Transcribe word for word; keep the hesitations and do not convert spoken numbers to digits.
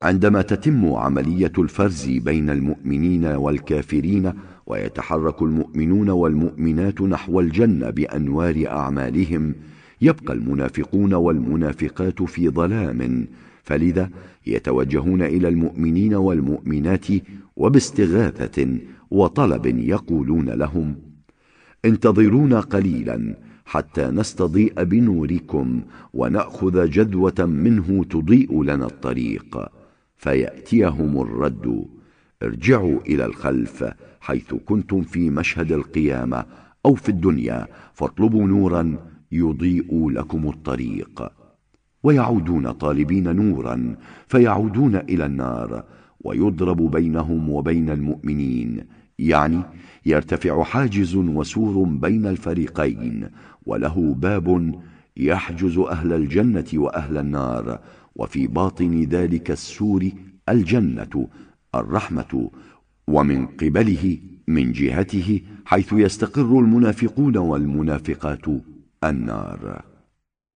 عندما تتم عملية الفرز بين المؤمنين والكافرين ويتحرك المؤمنون والمؤمنات نحو الجنة بأنوار أعمالهم، يبقى المنافقون والمنافقات في ظلام، فلذا يتوجهون إلى المؤمنين والمؤمنات وباستغاثة وطلب يقولون لهم: انتظرونا قليلا حتى نستضيء بنوركم ونأخذ جذوة منه تضيء لنا الطريق. فيأتيهم الرد: ارجعوا إلى الخلف حيث كنتم في مشهد القيامة أو في الدنيا، فاطلبوا نورا يضيء لكم الطريق. ويعودون طالبين نورا فيعودون إلى النار، ويضرب بينهم وبين المؤمنين، يعني يرتفع حاجز وسور بين الفريقين، وله باب يحجز أهل الجنة وأهل النار، وفي باطن ذلك السور الجنة الرحمة، ومن قبله من جهته حيث يستقر المنافقون والمنافقات النار.